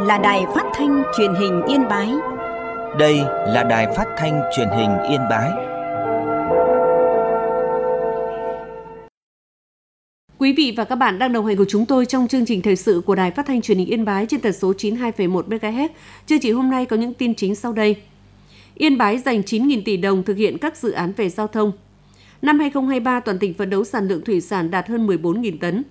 là Đài Phát thanh Truyền hình Yên Bái. Đây là Đài Phát thanh Truyền hình Yên Bái. Quý vị và các bạn đang đồng hành cùng chúng tôi trong chương trình thời sự của Đài Phát thanh Truyền hình Yên Bái trên tần số 92,1 MHz. Chương trình hôm nay có những tin chính sau đây. Yên Bái dành 9.000 tỷ đồng thực hiện các dự án về giao thông. Năm 2023, toàn tỉnh phấn đấu sản lượng thủy sản đạt hơn 14.000 tấn.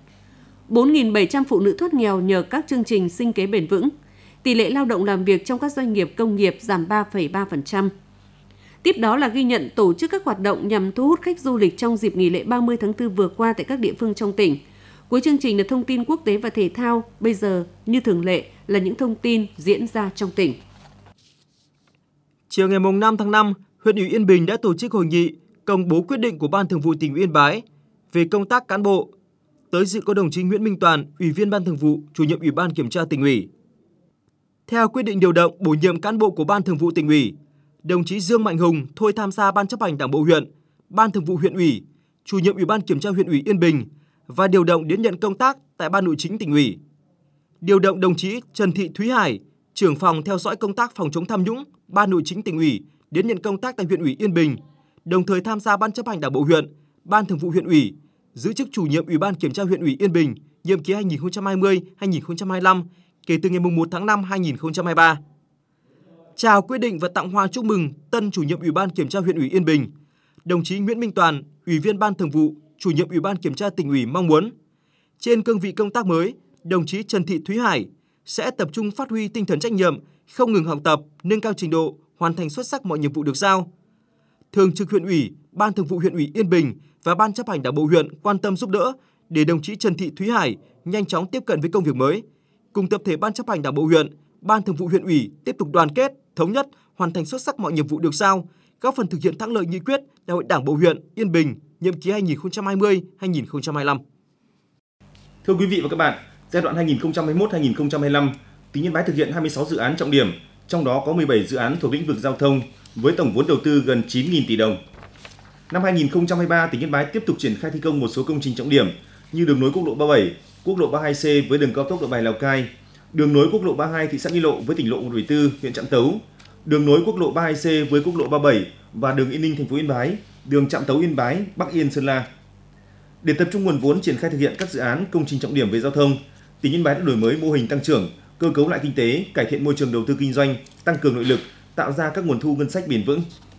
4.700 phụ nữ thoát nghèo nhờ các chương trình sinh kế bền vững. Tỷ lệ lao động làm việc trong các doanh nghiệp công nghiệp giảm 3,3%. Tiếp đó là ghi nhận tổ chức các hoạt động nhằm thu hút khách du lịch trong dịp nghỉ lễ 30 tháng 4 vừa qua tại các địa phương trong tỉnh. Cuối chương trình là thông tin quốc tế và thể thao. Bây giờ, như thường lệ, là những thông tin diễn ra trong tỉnh. Chiều ngày 5 tháng 5, huyện ủy Yên Bình đã tổ chức hội nghị công bố quyết định của Ban Thường vụ Tỉnh ủy Yên Bái về công tác cán bộ. Tới dự có đồng chí Nguyễn Minh Toàn, Ủy viên Ban Thường vụ, Chủ nhiệm Ủy ban Kiểm tra Tỉnh ủy. Theo quyết định điều động bổ nhiệm cán bộ của Ban Thường vụ Tỉnh ủy, đồng chí Dương Mạnh Hùng thôi tham gia Ban chấp hành Đảng bộ huyện, Ban Thường vụ huyện ủy, Chủ nhiệm Ủy ban Kiểm tra huyện ủy Yên Bình và điều động đến nhận công tác tại Ban Nội chính Tỉnh ủy. Điều động đồng chí Trần Thị Thúy Hải, trưởng phòng theo dõi công tác phòng chống tham nhũng, Ban Nội chính Tỉnh ủy đến nhận công tác tại huyện ủy Yên Bình, đồng thời tham gia Ban chấp hành Đảng bộ huyện, Ban Thường vụ huyện ủy, giữ chức chủ nhiệm Ủy ban Kiểm tra huyện ủy Yên Bình nhiệm kỳ 2020-2025 kể từ ngày 1 tháng 5 2023. Chào quyết định và tặng hoa chúc mừng tân chủ nhiệm Ủy ban Kiểm tra huyện ủy Yên Bình, đồng chí Nguyễn Minh Toàn, Ủy viên Ban Thường vụ, Chủ nhiệm Ủy ban Kiểm tra Tỉnh ủy mong muốn trên cương vị công tác mới, đồng chí Trần Thị Thúy Hải sẽ tập trung phát huy tinh thần trách nhiệm, không ngừng học tập, nâng cao trình độ, hoàn thành xuất sắc mọi nhiệm vụ được giao. Thường trực huyện ủy, Ban Thường vụ huyện ủy Yên Bình và Ban chấp hành Đảng bộ huyện quan tâm giúp đỡ để đồng chí Trần Thị Thúy Hải nhanh chóng tiếp cận với công việc mới. Cùng tập thể Ban chấp hành Đảng bộ huyện, Ban Thường vụ huyện ủy tiếp tục đoàn kết, thống nhất, hoàn thành xuất sắc mọi nhiệm vụ được giao, góp phần thực hiện thắng lợi nghị quyết Đại hội Đảng bộ huyện Yên Bình nhiệm kỳ 2020-2025. Thưa quý vị và các bạn, giai đoạn 2021-2025, tỉnh Yên Bái thực hiện 26 dự án trọng điểm, trong đó có 17 dự án thuộc lĩnh vực giao thông với tổng vốn đầu tư gần 9.000 tỷ đồng. Năm 2023, tỉnh Yên Bái tiếp tục triển khai thi công một số công trình trọng điểm như đường nối quốc lộ 37, quốc lộ 32C với đường cao tốc Nội Bài Lào Cai, đường nối quốc lộ 32 thị xã Nghi Lộ với tỉnh lộ 174 huyện Trạm Tấu, đường nối quốc lộ 32C với quốc lộ 37 và đường Yên Ninh thành phố Yên Bái, đường Trạm Tấu Yên Bái, Bắc Yên Sơn La. Để tập trung nguồn vốn triển khai thực hiện các dự án công trình trọng điểm về giao thông, tỉnh Yên Bái đã đổi mới mô hình tăng trưởng, cơ cấu lại kinh tế, cải thiện môi trường đầu tư kinh doanh, tăng cường nội lực, tạo ra các nguồn thu ngân sách bền vững.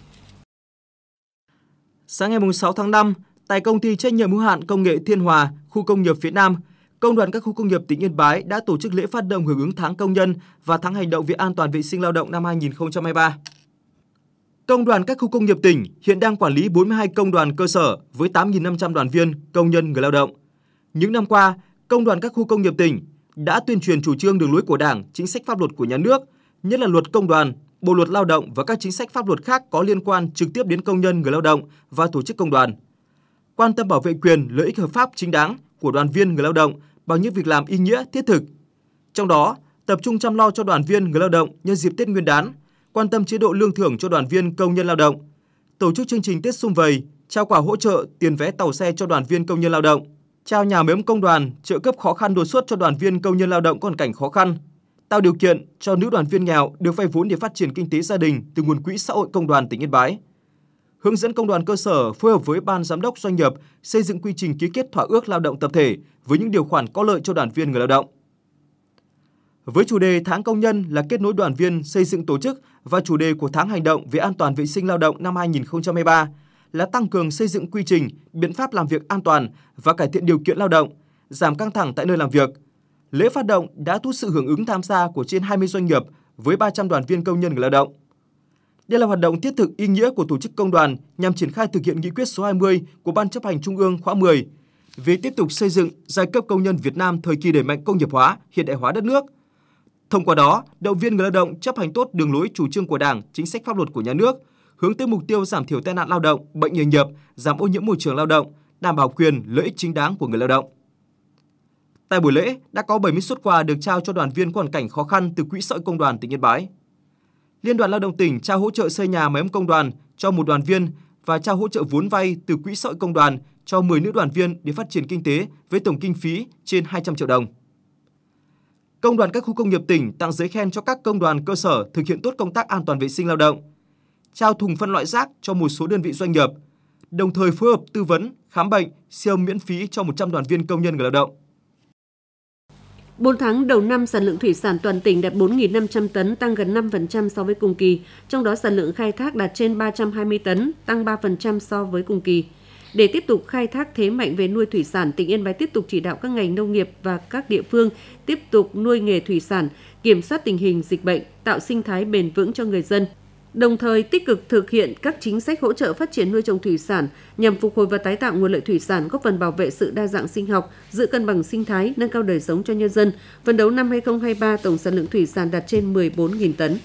Sáng ngày 6 tháng 5, tại công ty trách nhiệm hữu hạn công nghệ Thiên Hòa, khu công nghiệp phía Nam, Công đoàn các khu công nghiệp tỉnh Yên Bái đã tổ chức lễ phát động hưởng ứng tháng công nhân và tháng hành động vì an toàn vệ sinh lao động năm 2023. Công đoàn các khu công nghiệp tỉnh hiện đang quản lý 42 công đoàn cơ sở với 8.500 đoàn viên, công nhân, người lao động. Những năm qua, Công đoàn các khu công nghiệp tỉnh đã tuyên truyền chủ trương đường lối của Đảng, chính sách pháp luật của nhà nước, nhất là luật công đoàn, Bộ luật lao động và các chính sách pháp luật khác có liên quan trực tiếp đến công nhân, người lao động và tổ chức công đoàn. Quan tâm bảo vệ quyền, lợi ích hợp pháp chính đáng của đoàn viên, người lao động bằng những việc làm ý nghĩa, thiết thực. Trong đó, tập trung chăm lo cho đoàn viên, người lao động nhân dịp Tết Nguyên đán, quan tâm chế độ lương thưởng cho đoàn viên, công nhân lao động, tổ chức chương trình Tết Sum Vầy, trao quà hỗ trợ tiền vé tàu xe cho đoàn viên công nhân lao động, trao nhà máy ấm công đoàn, trợ cấp khó khăn đột xuất cho đoàn viên công nhân lao động có hoàn cảnh khó khăn, tạo điều kiện cho nữ đoàn viên nghèo được vay vốn để phát triển kinh tế gia đình từ nguồn quỹ xã hội công đoàn tỉnh Yên Bái. Hướng dẫn công đoàn cơ sở phối hợp với ban giám đốc doanh nghiệp xây dựng quy trình ký kết thỏa ước lao động tập thể với những điều khoản có lợi cho đoàn viên người lao động. Với chủ đề Tháng công nhân là kết nối đoàn viên xây dựng tổ chức và chủ đề của tháng hành động về an toàn vệ sinh lao động năm 2023 là tăng cường xây dựng quy trình, biện pháp làm việc an toàn và cải thiện điều kiện lao động, giảm căng thẳng tại nơi làm việc. Lễ phát động đã thu hút sự hưởng ứng tham gia của trên 20 doanh nghiệp với 300 đoàn viên công nhân người lao động. Đây là hoạt động thiết thực ý nghĩa của tổ chức công đoàn nhằm triển khai thực hiện nghị quyết số 20 của Ban chấp hành Trung ương khóa 10 về tiếp tục xây dựng giai cấp công nhân Việt Nam thời kỳ đẩy mạnh công nghiệp hóa, hiện đại hóa đất nước. Thông qua đó, động viên người lao động chấp hành tốt đường lối chủ trương của Đảng, chính sách pháp luật của nhà nước, hướng tới mục tiêu giảm thiểu tai nạn lao động, bệnh nghề nghiệp, giảm ô nhiễm môi trường lao động, đảm bảo quyền, lợi ích chính đáng của người lao động. Tại buổi lễ, đã có 70 suất quà được trao cho đoàn viên có hoàn cảnh khó khăn từ Quỹ xã hội công đoàn tỉnh Yên Bái. Liên đoàn Lao động tỉnh trao hỗ trợ xây nhà máy ấm công đoàn cho một đoàn viên và trao hỗ trợ vốn vay từ Quỹ xã hội công đoàn cho 10 nữ đoàn viên để phát triển kinh tế với tổng kinh phí trên 200 triệu đồng. Công đoàn các khu công nghiệp tỉnh tặng giấy khen cho các công đoàn cơ sở thực hiện tốt công tác an toàn vệ sinh lao động, trao thùng phân loại rác cho một số đơn vị doanh nghiệp, đồng thời phối hợp tư vấn, khám bệnh, siêu âm miễn phí cho 100 đoàn viên công nhân người lao động. 4 tháng đầu năm, sản lượng thủy sản toàn tỉnh đạt 4.500 tấn, tăng gần 5% so với cùng kỳ. Trong đó, sản lượng khai thác đạt trên 320 tấn, tăng 3% so với cùng kỳ. Để tiếp tục khai thác thế mạnh về nuôi thủy sản, tỉnh Yên Bái tiếp tục chỉ đạo các ngành nông nghiệp và các địa phương tiếp tục nuôi nghề thủy sản, kiểm soát tình hình dịch bệnh, tạo sinh thái bền vững cho người dân. Đồng thời tích cực thực hiện các chính sách hỗ trợ phát triển nuôi trồng thủy sản nhằm phục hồi và tái tạo nguồn lợi thủy sản, góp phần bảo vệ sự đa dạng sinh học, giữ cân bằng sinh thái, nâng cao đời sống cho nhân dân. Phấn đấu năm 2023, tổng sản lượng thủy sản đạt trên 14.000 tấn.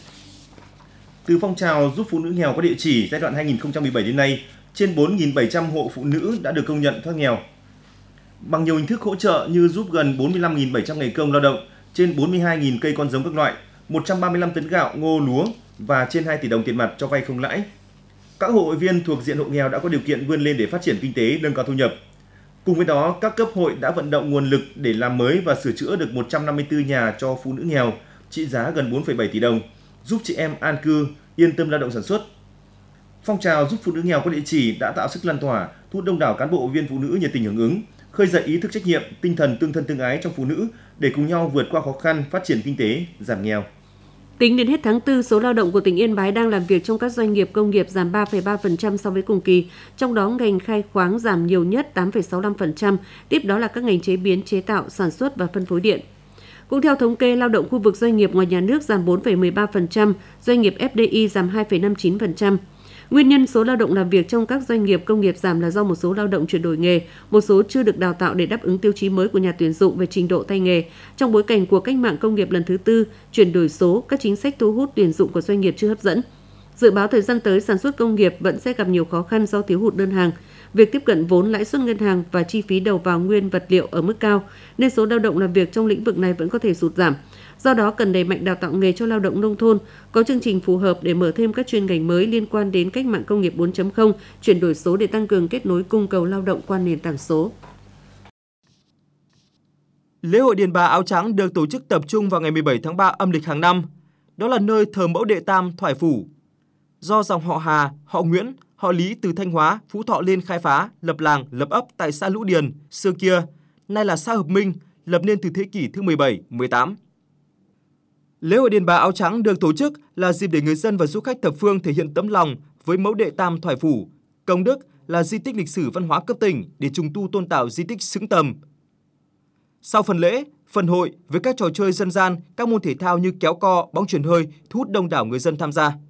Từ phong trào giúp phụ nữ nghèo có địa chỉ giai đoạn 2017 đến nay, trên 4.700 hộ phụ nữ đã được công nhận thoát nghèo. Bằng nhiều hình thức hỗ trợ như giúp gần 45.700 ngày công lao động, trên 42.000 cây con giống các loại, 135 tấn gạo, ngô, lúa và trên 2 tỷ đồng tiền mặt cho vay không lãi. Các hội viên thuộc diện hộ nghèo đã có điều kiện vươn lên để phát triển kinh tế, nâng cao thu nhập. Cùng với đó, các cấp hội đã vận động nguồn lực để làm mới và sửa chữa được 154 nhà cho phụ nữ nghèo, trị giá gần 4,7 tỷ đồng, giúp chị em an cư, yên tâm lao động sản xuất. Phong trào giúp phụ nữ nghèo có địa chỉ đã tạo sức lan tỏa, thu hút đông đảo cán bộ viên phụ nữ nhiệt tình hưởng ứng, khơi dậy ý thức trách nhiệm, tinh thần tương thân tương ái trong phụ nữ để cùng nhau vượt qua khó khăn, phát triển kinh tế, giảm nghèo. Tính đến hết tháng 4, số lao động của tỉnh Yên Bái đang làm việc trong các doanh nghiệp công nghiệp giảm 3,3% so với cùng kỳ, trong đó ngành khai khoáng giảm nhiều nhất 8,65%, tiếp đó là các ngành chế biến, chế tạo, sản xuất và phân phối điện. Cũng theo thống kê, lao động khu vực doanh nghiệp ngoài nhà nước giảm 4,13%, doanh nghiệp FDI giảm 2,59%. Nguyên nhân số lao động làm việc trong các doanh nghiệp công nghiệp giảm là do một số lao động chuyển đổi nghề, một số chưa được đào tạo để đáp ứng tiêu chí mới của nhà tuyển dụng về trình độ tay nghề. Trong bối cảnh của cách mạng công nghiệp lần thứ tư, chuyển đổi số, các chính sách thu hút tuyển dụng của doanh nghiệp chưa hấp dẫn. Dự báo thời gian tới, sản xuất công nghiệp vẫn sẽ gặp nhiều khó khăn do thiếu hụt đơn hàng. Việc tiếp cận vốn, lãi suất ngân hàng và chi phí đầu vào nguyên vật liệu ở mức cao, nên số lao động làm việc trong lĩnh vực này vẫn có thể sụt giảm. Do đó, cần đẩy mạnh đào tạo nghề cho lao động nông thôn, có chương trình phù hợp để mở thêm các chuyên ngành mới liên quan đến cách mạng công nghiệp 4.0, chuyển đổi số để tăng cường kết nối cung cầu lao động qua nền tảng số. Lễ hội Điền Bà Áo Trắng được tổ chức tập trung vào ngày 17 tháng 3 âm lịch hàng năm. Đó là nơi thờ mẫu Đệ Tam Thoại Phủ. Do dòng họ Hà, họ Nguyễn, họ Lý từ Thanh Hóa, Phú Thọ lên khai phá, lập làng, lập ấp tại xã Lũ Điền, xưa kia, nay là xã Hợp Minh, lập nên từ thế kỷ thứ 17, 18. Lễ hội Điền Bà Áo Trắng được tổ chức là dịp để người dân và du khách thập phương thể hiện tấm lòng với mẫu Đệ Tam Thoại Phủ, công đức là di tích lịch sử văn hóa cấp tỉnh để trùng tu tôn tạo di tích xứng tầm. Sau phần lễ, phần hội với các trò chơi dân gian, các môn thể thao như kéo co, bóng chuyền hơi thu hút đông đảo người dân tham gia.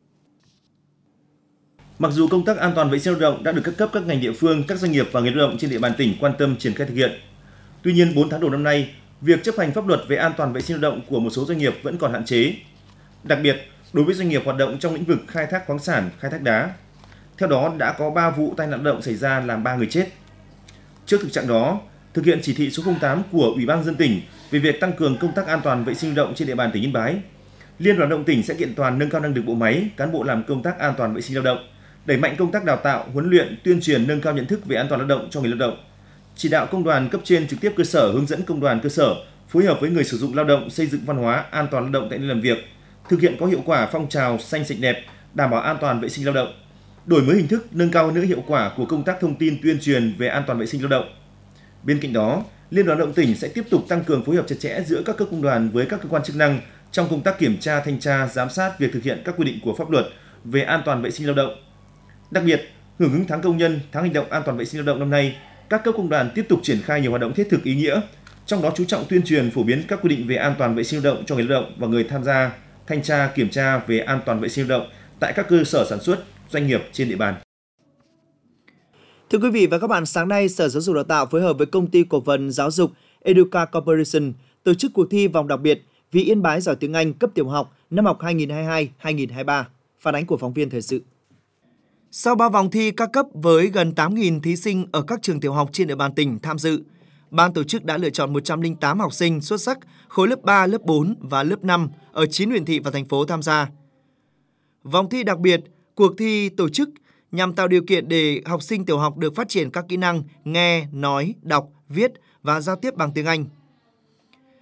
Mặc dù công tác an toàn vệ sinh lao động đã được các cấp, các ngành địa phương, các doanh nghiệp và người lao động trên địa bàn tỉnh quan tâm triển khai thực hiện, tuy nhiên 4 tháng đầu năm nay, việc chấp hành pháp luật về an toàn vệ sinh lao động của một số doanh nghiệp vẫn còn hạn chế. Đặc biệt, đối với doanh nghiệp hoạt động trong lĩnh vực khai thác khoáng sản, khai thác đá. Theo đó, đã có 3 vụ tai nạn lao động xảy ra làm 3 người chết. Trước thực trạng đó, thực hiện chỉ thị số 08 của Ủy ban nhân dân tỉnh về việc tăng cường công tác an toàn vệ sinh lao động trên địa bàn tỉnh Yên Bái, Liên đoàn Lao động tỉnh sẽ kiện toàn nâng cao năng lực bộ máy, cán bộ làm công tác an toàn vệ sinh lao động, đẩy mạnh công tác đào tạo, huấn luyện, tuyên truyền nâng cao nhận thức về an toàn lao động cho người lao động. Chỉ đạo công đoàn cấp trên trực tiếp cơ sở hướng dẫn công đoàn cơ sở phối hợp với người sử dụng lao động xây dựng văn hóa an toàn lao động tại nơi làm việc, thực hiện có hiệu quả phong trào xanh sạch đẹp, đảm bảo an toàn vệ sinh lao động, đổi mới hình thức nâng cao hơn nữa hiệu quả của công tác thông tin tuyên truyền về an toàn vệ sinh lao động. Bên cạnh đó, Liên đoàn Lao động tỉnh sẽ tiếp tục tăng cường phối hợp chặt chẽ giữa các cấp công đoàn với các cơ quan chức năng trong công tác kiểm tra, thanh tra, giám sát việc thực hiện các quy định của pháp luật về an toàn vệ sinh lao động. Đặc biệt, hưởng ứng tháng công nhân, tháng hành động an toàn vệ sinh lao động năm nay, các cấp công đoàn tiếp tục triển khai nhiều hoạt động thiết thực ý nghĩa, trong đó chú trọng tuyên truyền phổ biến các quy định về an toàn vệ sinh lao động cho người lao động và người tham gia thanh tra kiểm tra về an toàn vệ sinh lao động tại các cơ sở sản xuất, doanh nghiệp trên địa bàn. Thưa quý vị và các bạn, sáng nay Sở Giáo dục Đào tạo phối hợp với Công ty Cổ phần Giáo dục Educa Corporation tổ chức cuộc thi vòng đặc biệt Vì Yên Bái giỏi tiếng Anh cấp tiểu học năm học 2022-2023. Phản ánh của phóng viên thời sự. Sau 3 vòng thi các cấp với gần 8.000 thí sinh ở các trường tiểu học trên địa bàn tỉnh tham dự, ban tổ chức đã lựa chọn 108 học sinh xuất sắc khối lớp 3, lớp 4 và lớp 5 ở 9 huyện thị và thành phố tham gia. Vòng thi đặc biệt, cuộc thi tổ chức nhằm tạo điều kiện để học sinh tiểu học được phát triển các kỹ năng nghe, nói, đọc, viết và giao tiếp bằng tiếng Anh.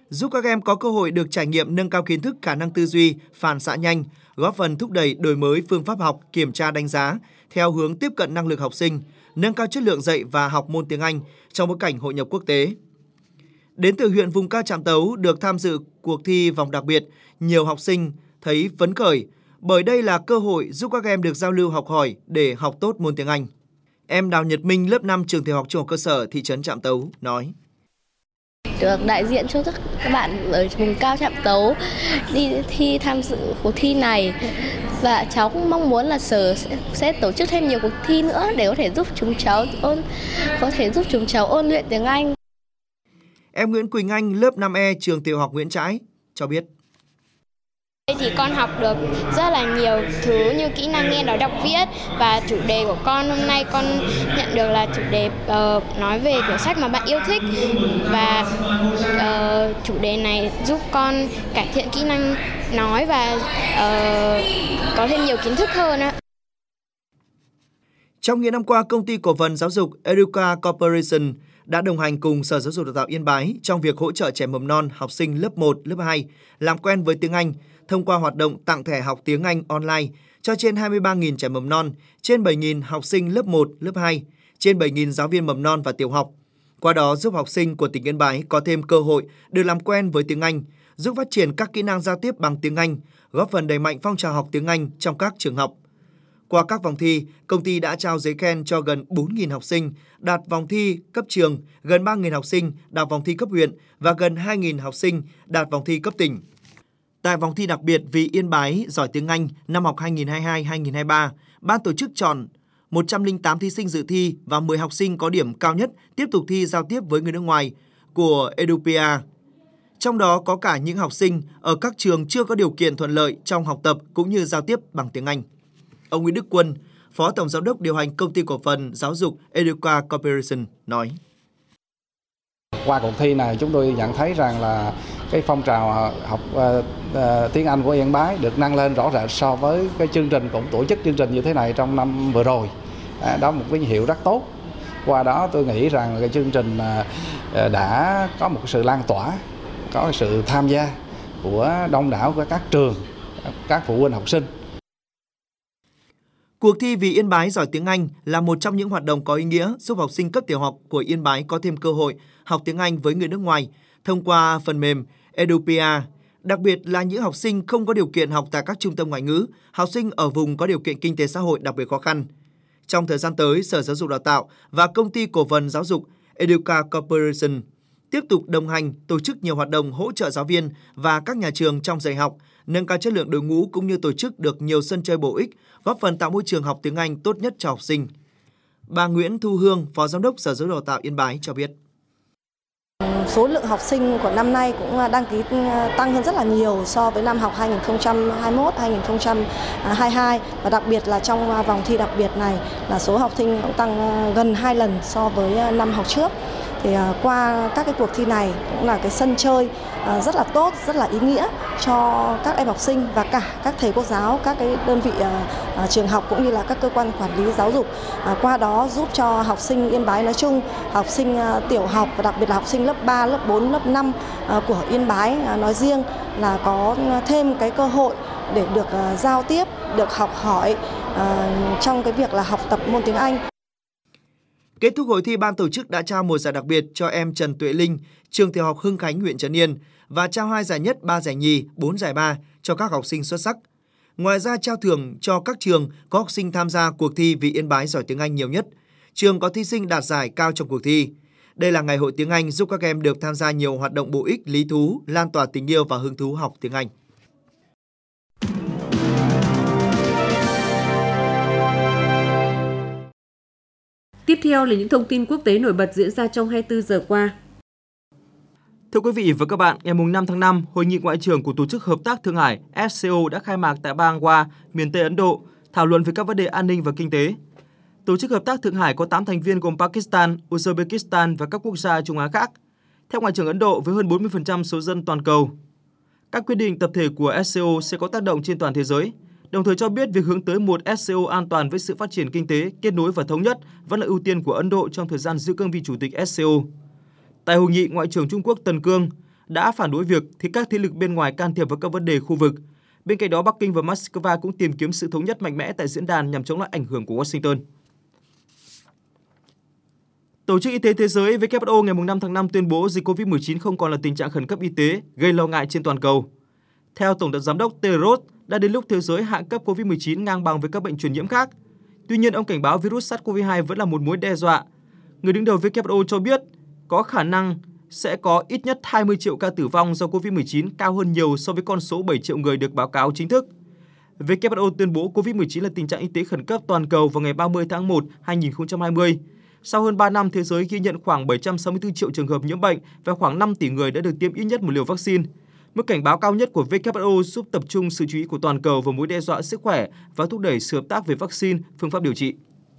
giúp các em có cơ hội được trải nghiệm nâng cao kiến thức, khả năng tư duy, phản xạ nhanh, góp phần thúc đẩy đổi mới phương pháp học, kiểm tra đánh giá theo hướng tiếp cận năng lực học sinh, nâng cao chất lượng dạy và học môn tiếng Anh trong bối cảnh hội nhập quốc tế. Đến từ huyện vùng cao Trạm Tấu được tham dự cuộc thi vòng đặc biệt, nhiều học sinh thấy phấn khởi bởi đây là cơ hội giúp các em được giao lưu học hỏi để học tốt môn tiếng Anh. Em Đào Nhật Minh, lớp 5 trường tiểu học Trung học cơ sở thị trấn Trạm Tấu nói: Được đại diện cho các bạn ở vùng cao Trạm Tấu đi thi tham dự cuộc thi này, và cháu cũng mong muốn là sở sẽ tổ chức thêm nhiều cuộc thi nữa để có thể giúp chúng cháu ôn luyện tiếng Anh. Em Nguyễn Quỳnh Anh, lớp 5E trường tiểu học Nguyễn Trãi cho biết: Thì con học được rất là nhiều thứ như kỹ năng nghe nói đọc viết, và chủ đề của con hôm nay con nhận được là chủ đề nói về quyển sách mà bạn yêu thích, và chủ đề này giúp con cải thiện kỹ năng nói và có thêm nhiều kiến thức hơn ạ. Trong những năm qua, công ty cổ phần giáo dục Educa Corporation đã đồng hành cùng Sở Giáo dục Đào tạo Yên Bái trong việc hỗ trợ trẻ mầm non, học sinh lớp 1, lớp 2 làm quen với tiếng Anh thông qua hoạt động tặng thẻ học tiếng Anh online cho trên 23.000 trẻ mầm non, trên 7.000 học sinh lớp 1, lớp 2, trên 7.000 giáo viên mầm non và tiểu học. Qua đó giúp học sinh của tỉnh Yên Bái có thêm cơ hội được làm quen với tiếng Anh, giúp phát triển các kỹ năng giao tiếp bằng tiếng Anh, góp phần đẩy mạnh phong trào học tiếng Anh trong các trường học. Qua các vòng thi, công ty đã trao giấy khen cho gần 4.000 học sinh đạt vòng thi cấp trường, gần 3.000 học sinh đạt vòng thi cấp huyện và gần 2.000 học sinh đạt vòng thi cấp tỉnh. Tại vòng thi đặc biệt vì Yên Bái giỏi tiếng Anh năm học 2022-2023, ban tổ chức chọn 108 thí sinh dự thi và 10 học sinh có điểm cao nhất tiếp tục thi giao tiếp với người nước ngoài của Edupia. Trong đó có cả những học sinh ở các trường chưa có điều kiện thuận lợi trong học tập cũng như giao tiếp bằng tiếng Anh. Ông Nguyễn Đức Quân, Phó Tổng Giám đốc điều hành Công ty Cổ phần Giáo dục Educa Corporation nói: Qua cuộc thi này chúng tôi nhận thấy rằng là cái phong trào học tiếng Anh của Yên Bái được nâng lên rõ rệt so với cái chương trình cũng tổ chức chương trình như thế này trong năm vừa rồi. Đó là một tín hiệu rất tốt. Qua đó tôi nghĩ rằng cái chương trình đã có một sự lan tỏa, có sự tham gia của đông đảo của các trường, các phụ huynh học sinh. Cuộc thi Vì Yên Bái giỏi tiếng Anh là một trong những hoạt động có ý nghĩa giúp học sinh cấp tiểu học của Yên Bái có thêm cơ hội học tiếng Anh với người nước ngoài thông qua phần mềm Edupia. Đặc biệt là những học sinh không có điều kiện học tại các trung tâm ngoại ngữ, học sinh ở vùng có điều kiện kinh tế xã hội đặc biệt khó khăn. Trong thời gian tới, Sở Giáo dục Đào tạo và Công ty Cổ phần Giáo dục Educa Corporation tiếp tục đồng hành tổ chức nhiều hoạt động hỗ trợ giáo viên và các nhà trường trong dạy học, nâng cao chất lượng đội ngũ cũng như tổ chức được nhiều sân chơi bổ ích, góp phần tạo môi trường học tiếng Anh tốt nhất cho học sinh. Bà Nguyễn Thu Hương, Phó Giám đốc Sở Giáo dục Đào tạo Yên Bái cho biết: Số lượng học sinh của năm nay cũng đăng ký tăng hơn rất là nhiều so với năm học 2021-2022, và đặc biệt là trong vòng thi đặc biệt này là số học sinh cũng tăng gần 2 lần so với năm học trước. Thì qua các cái cuộc thi này cũng là cái sân chơi rất là tốt, rất là ý nghĩa cho các em học sinh và cả các thầy cô giáo, các cái đơn vị trường học cũng như là các cơ quan quản lý giáo dục. Qua đó giúp cho học sinh Yên Bái nói chung, học sinh tiểu học và đặc biệt là học sinh lớp 3, lớp 4, lớp 5 của Yên Bái nói riêng là có thêm cái cơ hội để được giao tiếp, được học hỏi trong cái việc là học tập môn tiếng Anh. Kết thúc hội thi, ban tổ chức đã trao một giải đặc biệt cho em Trần Tuệ Linh, trường tiểu học Hưng Khánh, huyện Trấn Yên và trao 2 giải nhất, 3 giải nhì, 4 giải ba cho các học sinh xuất sắc. Ngoài ra trao thưởng cho các trường có học sinh tham gia cuộc thi Vì Yên Bái giỏi tiếng Anh nhiều nhất, trường có thí sinh đạt giải cao trong cuộc thi. Đây là ngày hội tiếng Anh giúp các em được tham gia nhiều hoạt động bổ ích, lý thú, lan tỏa tình yêu và hứng thú học tiếng Anh. Tiếp theo là những thông tin quốc tế nổi bật diễn ra trong 24 giờ qua. Thưa quý vị và các bạn, ngày 5 tháng 5, Hội nghị Ngoại trưởng của Tổ chức Hợp tác Thương mại SCO đã khai mạc tại bang Goa, miền Tây Ấn Độ, thảo luận về các vấn đề an ninh và kinh tế. Tổ chức Hợp tác Thương mại có 8 thành viên gồm Pakistan, Uzbekistan và các quốc gia Trung Á khác. Theo Ngoại trưởng Ấn Độ, với hơn 40% số dân toàn cầu, các quyết định tập thể của SCO sẽ có tác động trên toàn thế giới, đồng thời cho biết việc hướng tới một SCO an toàn với sự phát triển kinh tế, kết nối và thống nhất vẫn là ưu tiên của Ấn Độ trong thời gian giữ cương vị chủ tịch SCO. Tại hội nghị, Ngoại trưởng Trung Quốc Tần Cương đã phản đối việc thì các thế lực bên ngoài can thiệp vào các vấn đề khu vực. Bên cạnh đó, Bắc Kinh và Moscow cũng tìm kiếm sự thống nhất mạnh mẽ tại diễn đàn nhằm chống lại ảnh hưởng của Washington. Tổ chức Y tế Thế giới WHO ngày 5 tháng 5 tuyên bố dịch COVID-19 không còn là tình trạng khẩn cấp y tế gây lo ngại trên toàn cầu. Theo Tổng giám đốc Tedros, đã đến lúc thế giới hạ cấp COVID-19 ngang bằng với các bệnh truyền nhiễm khác. Tuy nhiên, ông cảnh báo virus SARS-CoV-2 vẫn là một mối đe dọa. Người đứng đầu WHO cho biết có khả năng sẽ có ít nhất 20 triệu ca tử vong do COVID-19, cao hơn nhiều so với con số 7 triệu người được báo cáo chính thức. WHO tuyên bố COVID-19 là tình trạng y tế khẩn cấp toàn cầu vào ngày 30 tháng 1, 2020. Sau hơn 3 năm, thế giới ghi nhận khoảng 764 triệu trường hợp nhiễm bệnh và khoảng 5 tỷ người đã được tiêm ít nhất một liều vaccine. Mức cảnh báo cao nhất của WHO giúp tập trung sự chú ý của toàn cầu vào mối đe dọa sức khỏe và thúc đẩy sự hợp tác về vaccine, phương pháp điều trị.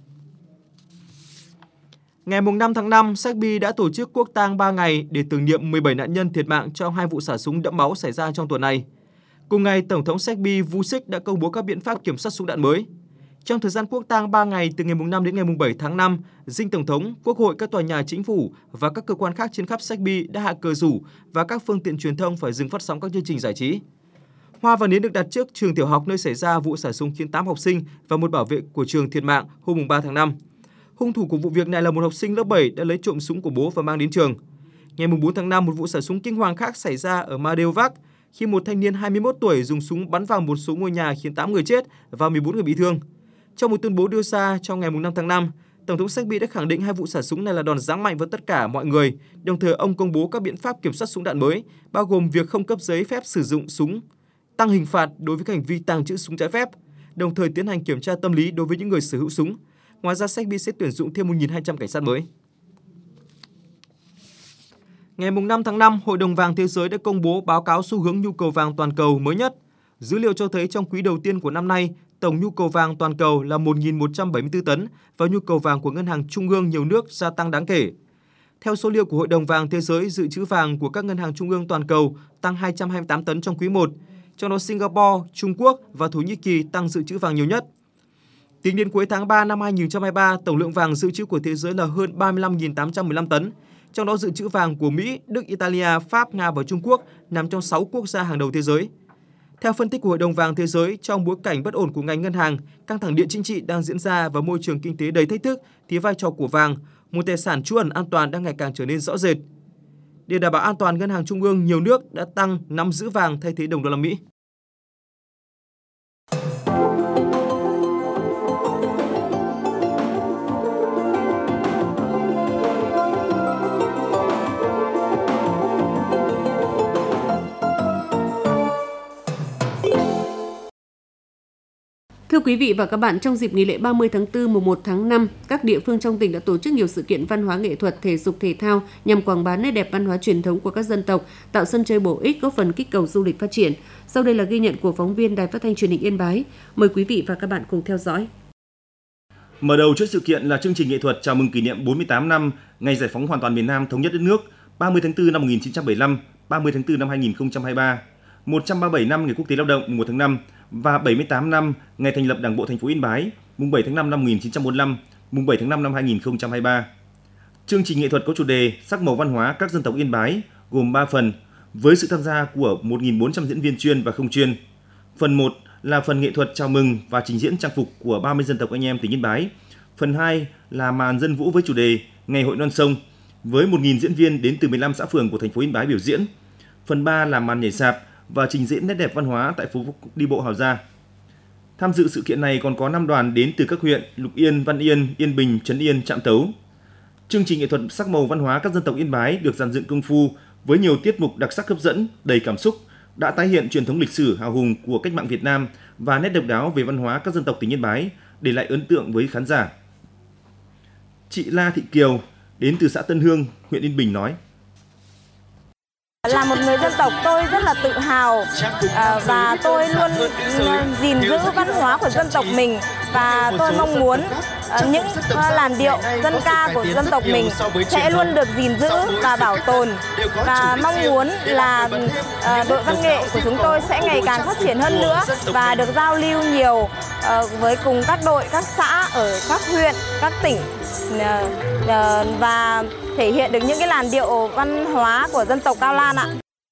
Ngày 5 tháng 5, Serbia đã tổ chức quốc tang 3 ngày để tưởng niệm 17 nạn nhân thiệt mạng trong 2 vụ xả súng đẫm máu xảy ra trong tuần này. Cùng ngày, Tổng thống Serbia Vučić đã công bố các biện pháp kiểm soát súng đạn mới. Trong thời gian quốc tang 3 ngày từ ngày 5 đến ngày 7 tháng 5, dinh Tổng thống, Quốc hội, các tòa nhà chính phủ và các cơ quan khác trên khắp Serbia đã hạ cờ rủ và các phương tiện truyền thông phải dừng phát sóng các chương trình giải trí. Hoa và nến được đặt trước trường tiểu học nơi xảy ra vụ xả súng khiến 8 học sinh và một bảo vệ của trường thiệt mạng hôm 3 tháng 5. Hung thủ của vụ việc này là một học sinh lớp 7 đã lấy trộm súng của bố và mang đến trường. Ngày 4 tháng 5, một vụ xả súng kinh hoàng khác xảy ra ở Madeovac khi một thanh niên 21 tuổi dùng súng bắn vào một số ngôi nhà khiến 8 người chết và 14 người bị thương. Trong một tuyên bố đưa ra trong ngày 5 tháng 5, Tổng thống Serbia đã khẳng định 2 vụ xả súng này là đòn giáng mạnh với tất cả mọi người, đồng thời ông công bố các biện pháp kiểm soát súng đạn mới, bao gồm việc không cấp giấy phép sử dụng súng, tăng hình phạt đối với hành vi tàng trữ súng trái phép, đồng thời tiến hành kiểm tra tâm lý đối với những người sở hữu súng. Ngoài ra, Serbia sẽ tuyển dụng thêm 1.200 cảnh sát mới. Ngày 5 tháng 5, Hội đồng vàng Thế giới đã công bố báo cáo xu hướng nhu cầu vàng toàn cầu mới nhất. Dữ liệu cho thấy trong quý đầu tiên của năm nay, tổng nhu cầu vàng toàn cầu là 1.174 tấn và nhu cầu vàng của ngân hàng trung ương nhiều nước gia tăng đáng kể. Theo số liệu của Hội đồng vàng Thế giới, dự trữ vàng của các ngân hàng trung ương toàn cầu tăng 228 tấn trong quý 1, trong đó Singapore, Trung Quốc và Thổ Nhĩ Kỳ tăng dự trữ vàng nhiều nhất. Tính đến cuối tháng 3 năm 2023, tổng lượng vàng dự trữ của thế giới là hơn 35.815 tấn, trong đó dự trữ vàng của Mỹ, Đức, Italia, Pháp, Nga và Trung Quốc nằm trong 6 quốc gia hàng đầu thế giới. Theo phân tích của Hội đồng vàng Thế giới, trong bối cảnh bất ổn của ngành ngân hàng, căng thẳng địa chính trị đang diễn ra và môi trường kinh tế đầy thách thức, thì vai trò của vàng, một tài sản trú ẩn an toàn đang ngày càng trở nên rõ rệt. Để đảm bảo an toàn, ngân hàng trung ương nhiều nước đã tăng nắm giữ vàng thay thế đồng đô la Mỹ. Thưa quý vị và các bạn, trong dịp nghỉ lễ 30 tháng 4, mùng 1 tháng 5, các địa phương trong tỉnh đã tổ chức nhiều sự kiện văn hóa nghệ thuật, thể dục thể thao nhằm quảng bá nét đẹp văn hóa truyền thống của các dân tộc, tạo sân chơi bổ ích, góp phần kích cầu du lịch phát triển. Sau đây là ghi nhận của phóng viên Đài Phát thanh Truyền hình Yên Bái. Mời quý vị và các bạn cùng theo dõi. Mở đầu chuỗi sự kiện là chương trình nghệ thuật chào mừng kỷ niệm 48 năm ngày giải phóng hoàn toàn miền Nam thống nhất đất nước, 30 tháng 4 năm 1975, 30 tháng 4 năm 2023, 137 năm Ngày Quốc tế Lao động mùng 1 tháng 5 và 78 năm ngày thành lập Đảng bộ thành phố Yên Bái, mùng 7 tháng 5 năm 1945, mùng 7 tháng 5 năm 2023. Chương trình nghệ thuật có chủ đề Sắc màu văn hóa các dân tộc Yên Bái gồm 3 phần với sự tham gia của 1.400 diễn viên chuyên và không chuyên. Phần 1 là phần nghệ thuật chào mừng và trình diễn trang phục của 30 dân tộc anh em tỉnh Yên Bái. Phần 2 là màn dân vũ với chủ đề Ngày hội non sông với 1.000 diễn viên đến từ 15 xã phường của thành phố Yên Bái biểu diễn. Phần 3 là màn nhảy sạp và trình diễn nét đẹp văn hóa tại phố đi bộ Hào Gia. Tham dự sự kiện này còn có 5 đoàn đến từ các huyện Lục Yên, Văn Yên, Yên Bình, Trấn Yên, Trạm Tấu. Chương trình nghệ thuật Sắc màu văn hóa các dân tộc Yên Bái được dàn dựng công phu với nhiều tiết mục đặc sắc hấp dẫn, đầy cảm xúc, đã tái hiện truyền thống lịch sử hào hùng của cách mạng Việt Nam và nét độc đáo về văn hóa các dân tộc tỉnh Yên Bái, để lại ấn tượng với khán giả. Chị La Thị Kiều đến từ xã Tân Hương, huyện Yên Bình nói: Là một người dân tộc, tôi rất là tự hào và tôi luôn gìn giữ văn hóa của dân tộc mình, và tôi mong muốn những làn điệu dân ca của dân tộc mình sẽ luôn được gìn giữ và bảo tồn, và mong muốn là đội văn nghệ của chúng tôi sẽ ngày càng phát triển hơn nữa và được giao lưu nhiều với cùng các đội, các xã ở các huyện, các tỉnh và thể hiện được những cái làn điệu văn hóa của dân tộc Cao Lan ạ.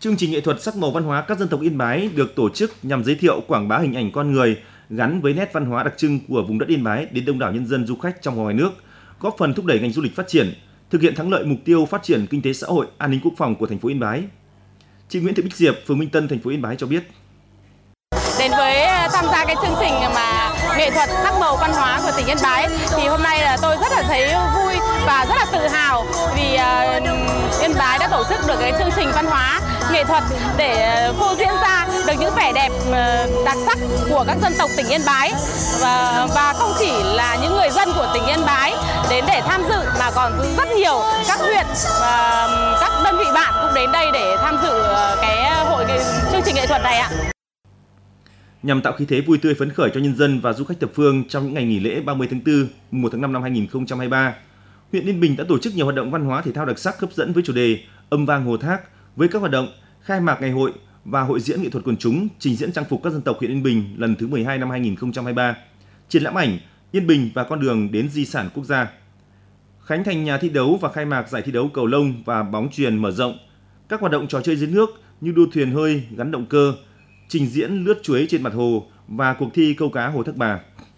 Chương trình nghệ thuật sắc màu văn hóa các dân tộc Yên Bái được tổ chức nhằm giới thiệu quảng bá hình ảnh con người gắn với nét văn hóa đặc trưng của vùng đất Yên Bái đến đông đảo nhân dân du khách trong và ngoài nước, góp phần thúc đẩy ngành du lịch phát triển, thực hiện thắng lợi mục tiêu phát triển kinh tế xã hội, an ninh quốc phòng của thành phố Yên Bái. Chị Nguyễn Thị Bích Diệp, phường Minh Tân, thành phố Yên Bái cho biết. Đến với tham gia cái chương trình mà nghệ thuật sắc màu văn hóa của tỉnh Yên Bái thì hôm nay là tôi rất là thấy vui và rất là tự hào vì Yên Bái đã tổ chức được cái chương trình văn hóa nghệ thuật để phô diễn ra được những vẻ đẹp đặc sắc của các dân tộc tỉnh Yên Bái và không chỉ là những người dân của tỉnh Yên Bái đến để tham dự mà còn rất nhiều các huyện và các đơn vị bạn cũng đến đây để tham dự cái chương trình nghệ thuật này ạ. Nhằm tạo khí thế vui tươi phấn khởi cho nhân dân và du khách thập phương trong những ngày nghỉ lễ 30 tháng 4, 1 tháng 5 năm 2023, huyện Yên Bình đã tổ chức nhiều hoạt động văn hóa thể thao đặc sắc hấp dẫn với chủ đề Âm vang Hồ Thác với các hoạt động khai mạc ngày hội và hội diễn nghệ thuật quần chúng trình diễn trang phục các dân tộc huyện Yên Bình lần thứ 12 năm 2023, triển lãm ảnh Yên Bình và con đường đến di sản quốc gia, khánh thành nhà thi đấu và khai mạc giải thi đấu cầu lông và bóng chuyền mở rộng, các hoạt động trò chơi dưới nước như đua thuyền hơi gắn động cơ, trình diễn lướt chuối trên mặt hồ và cuộc thi câu cá Hồ Thác Bà.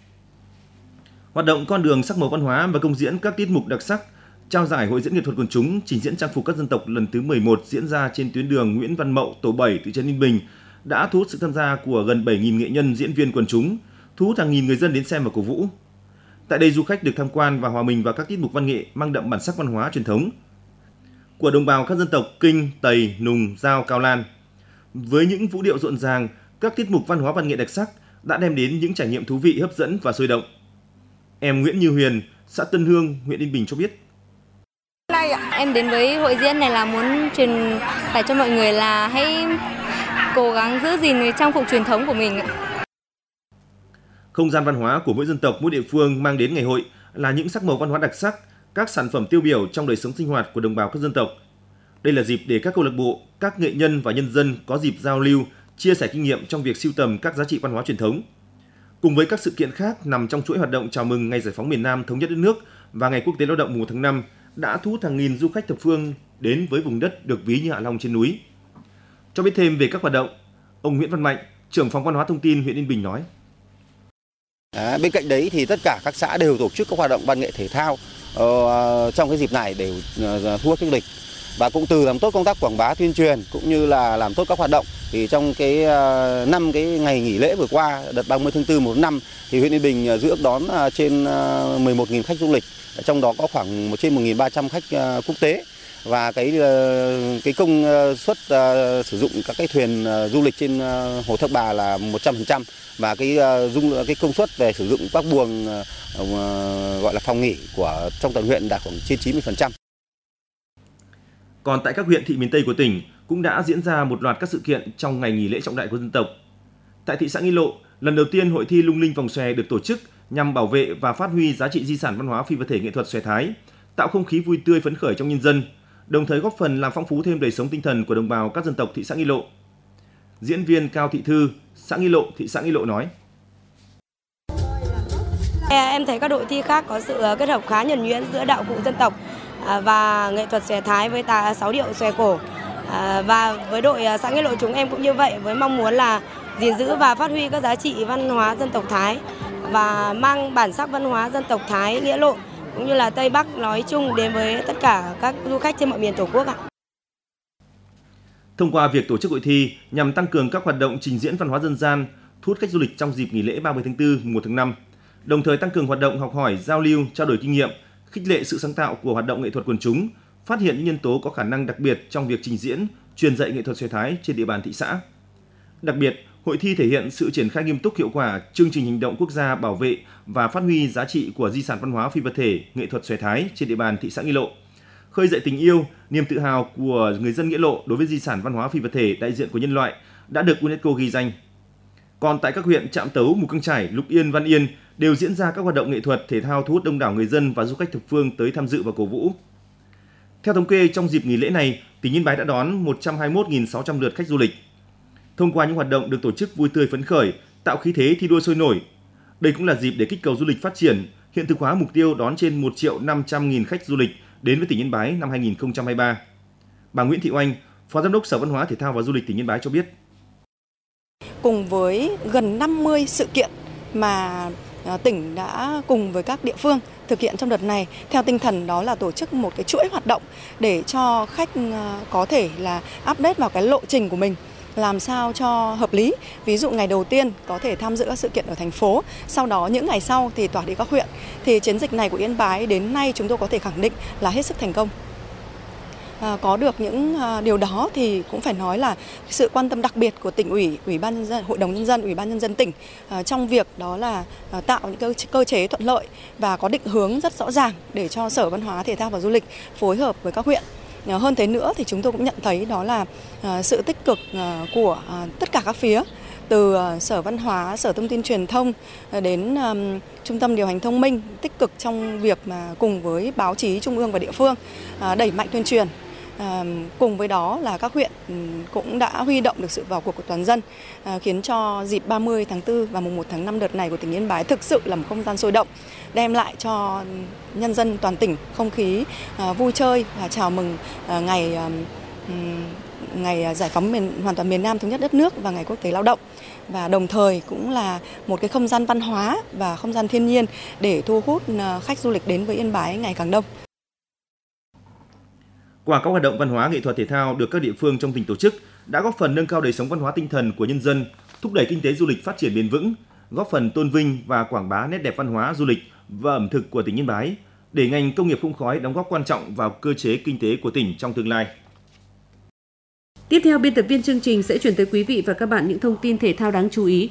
Hoạt động con đường sắc màu văn hóa và công diễn các tiết mục đặc sắc, trao giải hội diễn nghệ thuật quần chúng trình diễn trang phục các dân tộc lần thứ 11 diễn ra trên tuyến đường Nguyễn Văn Mậu, tổ 7, thị trấn Yên Bình đã thu hút sự tham gia của gần 7.000 nghệ nhân, diễn viên quần chúng, thu hút hàng nghìn người dân đến xem và cổ vũ. Tại đây, du khách được tham quan và hòa mình vào các tiết mục văn nghệ mang đậm bản sắc văn hóa truyền thống của đồng bào các dân tộc Kinh, Tây, Nùng, Dao, Cao Lan. Với những vũ điệu rộn ràng, các tiết mục văn hóa văn nghệ đặc sắc đã đem đến những trải nghiệm thú vị, hấp dẫn và sôi động. Em Nguyễn Như Huyền, xã Tân Hương, huyện Yên Bình cho biết. Em đến với hội diễn này là muốn truyền tải cho mọi người là hãy cố gắng giữ gìn trang phục truyền thống của mình. Không gian văn hóa của mỗi dân tộc, mỗi địa phương mang đến ngày hội là những sắc màu văn hóa đặc sắc, các sản phẩm tiêu biểu trong đời sống sinh hoạt của đồng bào các dân tộc. Đây là dịp để các câu lạc bộ, các nghệ nhân và nhân dân có dịp giao lưu, chia sẻ kinh nghiệm trong việc sưu tầm các giá trị văn hóa truyền thống. Cùng với các sự kiện khác nằm trong chuỗi hoạt động chào mừng Ngày Giải phóng miền Nam thống nhất đất nước và Ngày Quốc tế Lao động 1 tháng 5 đã thu hút hàng nghìn du khách thập phương đến với vùng đất được ví như Hạ Long trên núi. Cho biết thêm về các hoạt động, ông Nguyễn Văn Mạnh, trưởng phòng văn hóa thông tin huyện Yên Bình nói. Bên cạnh đấy thì tất cả các xã đều tổ chức các hoạt động văn nghệ thể thao trong cái dịp này để thu hút khách du lịch. Và cũng từ làm tốt công tác quảng bá tuyên truyền cũng như là làm tốt các hoạt động thì trong cái cái ngày nghỉ lễ vừa qua đợt 30 tháng 4 1 năm thì huyện Yên Bình dự ước đón trên 11.000 khách du lịch, trong đó có khoảng trên 1.300 khách quốc tế và cái công suất sử dụng các cái thuyền du lịch trên Hồ Thác Bà là 100% và cái công suất về sử dụng các buồng gọi là phòng nghỉ của trong toàn huyện đạt khoảng trên 90%. Còn tại các huyện thị miền Tây của tỉnh cũng đã diễn ra một loạt các sự kiện trong ngày nghỉ lễ trọng đại của dân tộc. Tại thị xã Nghi Lộ, lần đầu tiên hội thi lung linh vòng xòe được tổ chức nhằm bảo vệ và phát huy giá trị di sản văn hóa phi vật thể nghệ thuật xòe Thái, tạo không khí vui tươi phấn khởi trong nhân dân, đồng thời góp phần làm phong phú thêm đời sống tinh thần của đồng bào các dân tộc thị xã Nghi Lộ. Diễn viên Cao Thị Thư, xã Nghi Lộ, thị xã Nghi Lộ nói: Em thấy các đội thi khác có sự kết hợp khá nhuần nhuyễn giữa đạo cụ dân tộc và nghệ thuật xòe Thái với sáo điệu xòe cổ. Và với đội xã Nghi Lộ chúng em cũng như vậy, với mong muốn là gìn giữ và phát huy các giá trị văn hóa dân tộc Thái và mang bản sắc văn hóa dân tộc Thái Nghĩa Lộ cũng như là Tây Bắc nói chung đến với tất cả các du khách trên mọi miền Tổ quốc ạ. Thông qua việc tổ chức hội thi nhằm tăng cường các hoạt động trình diễn văn hóa dân gian, thu hút khách du lịch trong dịp nghỉ lễ 30 tháng 4, 1 tháng 5, đồng thời tăng cường hoạt động học hỏi, giao lưu, trao đổi kinh nghiệm, khích lệ sự sáng tạo của hoạt động nghệ thuật quần chúng, phát hiện những nhân tố có khả năng đặc biệt trong việc trình diễn, truyền dạy nghệ thuật xòe Thái trên địa bàn thị xã. Đặc biệt, hội thi thể hiện sự triển khai nghiêm túc hiệu quả chương trình hành động quốc gia bảo vệ và phát huy giá trị của di sản văn hóa phi vật thể nghệ thuật xòe Thái trên địa bàn thị xã Nghi Lộ, khơi dậy tình yêu, niềm tự hào của người dân Nghĩa Lộ đối với di sản văn hóa phi vật thể đại diện của nhân loại đã được UNESCO ghi danh. Còn tại các huyện Trạm Tấu, Mù Căng Chải, Lục Yên, Văn Yên đều diễn ra các hoạt động nghệ thuật thể thao thu hút đông đảo người dân và du khách thập phương tới tham dự và cổ vũ. Theo thống kê, trong dịp nghỉ lễ này, tỉnh Yên Bái đã đón 121.600 lượt khách du lịch. Thông qua những hoạt động được tổ chức vui tươi phấn khởi, tạo khí thế thi đua sôi nổi, đây cũng là dịp để kích cầu du lịch phát triển, hiện thực hóa mục tiêu đón trên 1.500.000 khách du lịch đến với tỉnh Yên Bái năm 2023. Bà Nguyễn Thị Oanh, Phó Giám đốc Sở Văn hóa Thể thao và Du lịch tỉnh Yên Bái cho biết. Cùng với gần 50 sự kiện mà tỉnh đã cùng với các địa phương thực hiện trong đợt này, theo tinh thần đó là tổ chức một cái chuỗi hoạt động để cho khách có thể là update vào cái lộ trình của mình, làm sao cho hợp lý. Ví dụ ngày đầu tiên có thể tham dự các sự kiện ở thành phố, sau đó những ngày sau thì tỏa đi các huyện. Thì chiến dịch này của Yên Bái đến nay chúng tôi có thể khẳng định là hết sức thành công. Có được những điều đó thì cũng phải nói là sự quan tâm đặc biệt của tỉnh ủy, Ủy ban nhân dân, Hội đồng nhân dân, Ủy ban nhân dân tỉnh trong việc đó là tạo những cơ chế thuận lợi và có định hướng rất rõ ràng để cho Sở Văn hóa Thể thao và Du lịch phối hợp với các huyện. Hơn thế nữa thì chúng tôi cũng nhận thấy đó là sự tích cực của tất cả các phía, từ Sở Văn hóa, Sở Thông tin Truyền thông đến Trung tâm Điều hành Thông minh, tích cực trong việc mà cùng với báo chí trung ương và địa phương đẩy mạnh tuyên truyền. Cùng với đó là các huyện cũng đã huy động được sự vào cuộc của toàn dân, khiến cho dịp 30 tháng 4 và mùng 1 tháng 5 đợt này của tỉnh Yên Bái thực sự là một không gian sôi động, đem lại cho nhân dân toàn tỉnh không khí vui chơi và chào mừng ngày giải phóng hoàn toàn miền Nam thống nhất đất nước và ngày quốc tế lao động. Và đồng thời cũng là một cái không gian văn hóa và không gian thiên nhiên để thu hút khách du lịch đến với Yên Bái ngày càng đông. Qua các hoạt động văn hóa nghệ thuật thể thao được các địa phương trong tỉnh tổ chức đã góp phần nâng cao đời sống văn hóa tinh thần của nhân dân, thúc đẩy kinh tế du lịch phát triển bền vững, góp phần tôn vinh và quảng bá nét đẹp văn hóa du lịch và ẩm thực của tỉnh Yên Bái, để ngành công nghiệp không khói đóng góp quan trọng vào cơ chế kinh tế của tỉnh trong tương lai. Tiếp theo, biên tập viên chương trình sẽ chuyển tới quý vị và các bạn những thông tin thể thao đáng chú ý.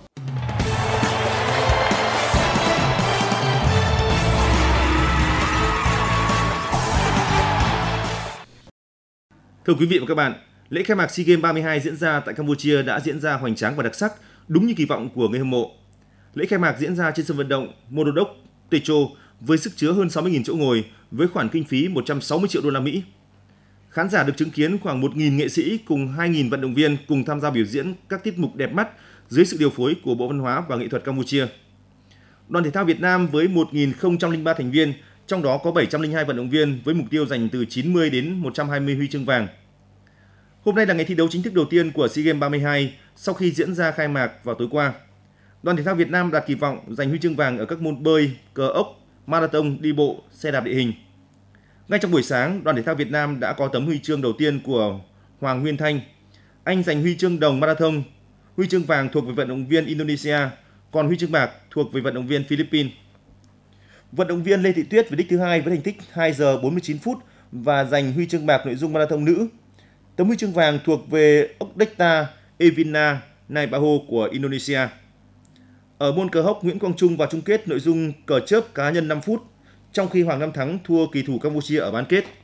Thưa quý vị và các bạn, lễ khai mạc SEA Games 32 diễn ra tại Campuchia đã diễn ra hoành tráng và đặc sắc, đúng như kỳ vọng của người hâm mộ. Lễ khai mạc diễn ra trên sân vận động Morodok Techo với sức chứa hơn 60.000 chỗ ngồi với khoản kinh phí 160 triệu đô la Mỹ. Khán giả được chứng kiến khoảng 1.000 nghệ sĩ cùng 2.000 vận động viên cùng tham gia biểu diễn các tiết mục đẹp mắt dưới sự điều phối của Bộ Văn hóa và Nghệ thuật Campuchia. Đoàn thể thao Việt Nam với 1.003 thành viên, trong đó có 702 vận động viên với mục tiêu giành từ 90 đến 120 huy chương vàng. Hôm nay là ngày thi đấu chính thức đầu tiên của SEA Games 32 sau khi diễn ra khai mạc vào tối qua. Đoàn thể thao Việt Nam đạt kỳ vọng giành huy chương vàng ở các môn bơi, cờ ốc, marathon, đi bộ, xe đạp địa hình. Ngay trong buổi sáng, đoàn thể thao Việt Nam đã có tấm huy chương đầu tiên của Hoàng Nguyên Thanh. Anh giành huy chương đồng marathon, huy chương vàng thuộc về vận động viên Indonesia, còn huy chương bạc thuộc về vận động viên Philippines. Vận động viên Lê Thị Tuyết về đích thứ hai với thành tích 2 giờ 49 phút và giành huy chương bạc nội dung marathon nữ. Tấm huy chương vàng thuộc về Okdekta Evina Naibaho của Indonesia. Ở môn cờ hốc, Nguyễn Quang Trung vào chung kết nội dung cờ chớp cá nhân 5 phút, trong khi Hoàng Nam Thắng thua kỳ thủ Campuchia ở bán kết.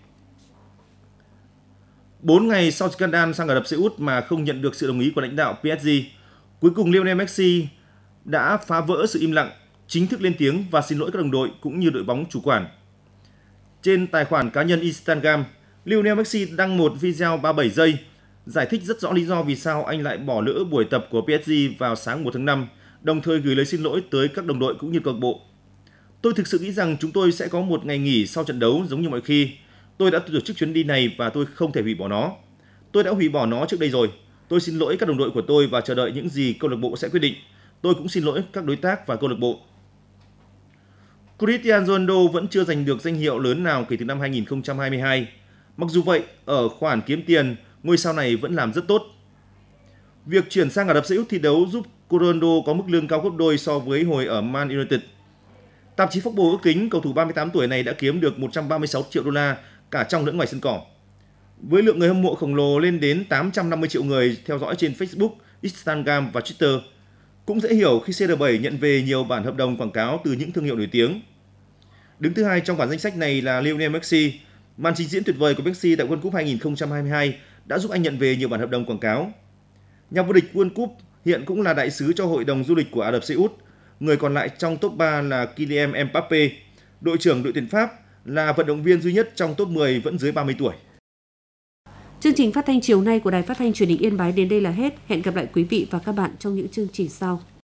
4 ngày sau scandal sang Ả Rập Xê Út mà không nhận được sự đồng ý của lãnh đạo PSG, cuối cùng Lionel Messi đã phá vỡ sự im lặng, chính thức lên tiếng và xin lỗi các đồng đội cũng như đội bóng chủ quản. Trên tài khoản cá nhân Instagram, Lionel Messi đăng một video 37 giây, giải thích rất rõ lý do vì sao anh lại bỏ lỡ buổi tập của PSG vào sáng 1 tháng 5, đồng thời gửi lời xin lỗi tới các đồng đội cũng như câu lạc bộ. Tôi thực sự nghĩ rằng chúng tôi sẽ có một ngày nghỉ sau trận đấu giống như mọi khi. Tôi đã tổ chức chuyến đi này và tôi không thể hủy bỏ nó. Tôi đã hủy bỏ nó trước đây rồi. Tôi xin lỗi các đồng đội của tôi và chờ đợi những gì câu lạc bộ sẽ quyết định. Tôi cũng xin lỗi các đối tác và câu lạc bộ. Cristiano Ronaldo vẫn chưa giành được danh hiệu lớn nào kể từ năm 2022. Mặc dù vậy, ở khoản kiếm tiền, ngôi sao này vẫn làm rất tốt. Việc chuyển sang Ả Rập Xê Út thi đấu giúp Ronaldo có mức lương cao gấp đôi so với hồi ở Man United. Tạp chí Forbes ước tính cầu thủ 38 tuổi này đã kiếm được 136 triệu đô la cả trong lẫn ngoài sân cỏ. Với lượng người hâm mộ khổng lồ lên đến 850 triệu người theo dõi trên Facebook, Instagram và Twitter, cũng dễ hiểu khi CR7 nhận về nhiều bản hợp đồng quảng cáo từ những thương hiệu nổi tiếng. Đứng thứ hai trong bảng danh sách này là Lionel Messi. Màn trình diễn tuyệt vời của Messi tại World Cup 2022 đã giúp anh nhận về nhiều bản hợp đồng quảng cáo. Nhà vô địch World Cup hiện cũng là đại sứ cho Hội đồng du lịch của Ả Rập Xê Út. Người còn lại trong top 3 là Kylian Mbappé, đội trưởng đội tuyển Pháp, là vận động viên duy nhất trong top 10 vẫn dưới 30 tuổi. Chương trình phát thanh chiều nay của Đài Phát thanh Truyền hình Yên Bái đến đây là hết. Hẹn gặp lại quý vị và các bạn trong những chương trình sau.